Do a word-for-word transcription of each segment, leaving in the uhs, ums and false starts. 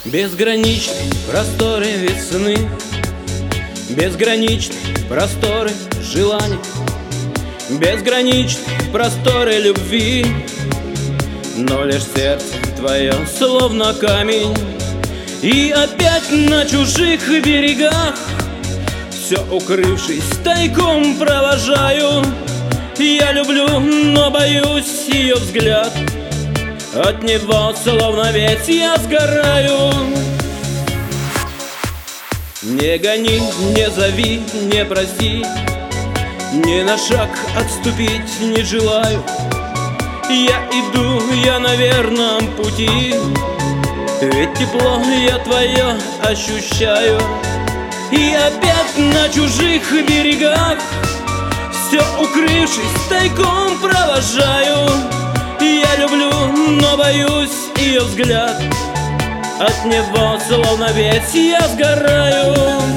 Безграничные просторы весны, безграничные просторы желаний, безграничные просторы любви. Но лишь сердце твое словно камень, и опять на чужих берегах, все укрывшись, тайком провожаю. Я люблю, но боюсь ее взгляд, от него словно ведь я сгораю. Не гони, не зови, не проси, ни на шаг отступить не желаю. Я иду, я на верном пути, ведь тепло я твое ощущаю. И опять на чужих берегах, все укрывшись, тайком провожаю. Я люблю, но боюсь ее взгляд, от него словно ведь я сгораю.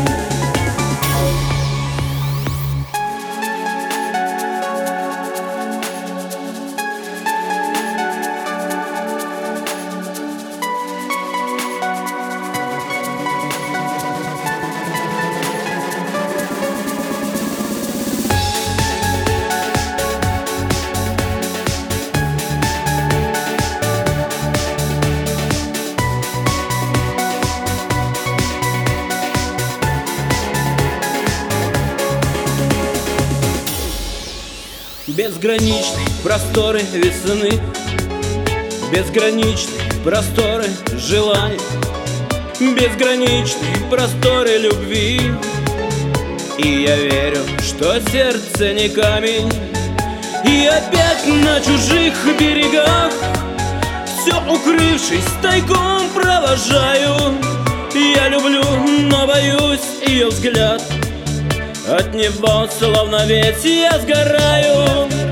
Безграничные просторы весны, безграничные просторы желаний, безграничные просторы любви. И я верю, что сердце не камень, и опять на чужих берегах, все укрывшись, тайком провожаю. Я люблю, но боюсь ее взгляд, от него словно ведь я сгораю.